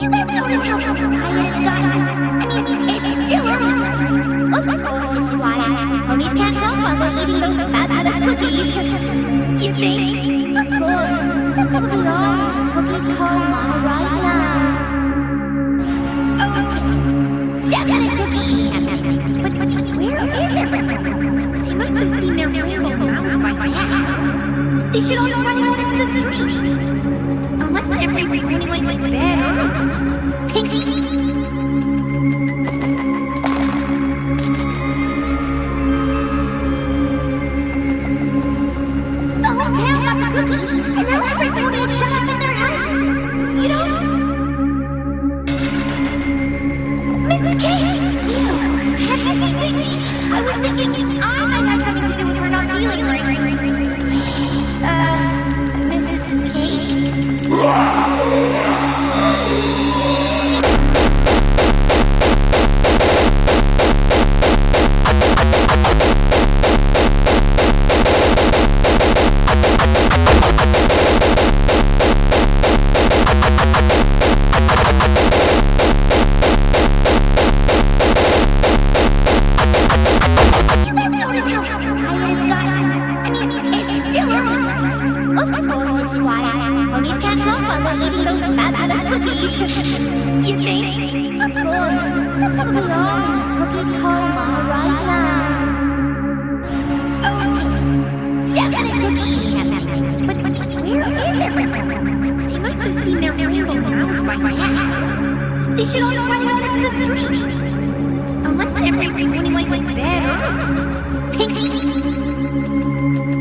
You guys notice how quiet it's gotten? I mean, it's still early, right? Of course it's quiet. Ponies can't talk while they're eating those fabulous cookies. You think? Of course. They're probably all in cookie coma right now. Oh, definite cookie. But where is everyone? They must have seen their rainbow mouse by now. They should all be running out into the streets. Unless everybody went to bed early. Pinky? The whole town got the cookies, and now everybody is shut up in their houses. You know? Mrs. K! Have you seen Pinky? I was thinking I might have something to do with her not feeling right. Mrs. K? You think? Of course. They're probably all in cookie coma right now. Oh, definite cookie. But where is everyone? They must have seen their rainbow mouse by now. They should all be running out into the streets. Unless everybody went to bed early. Pinky?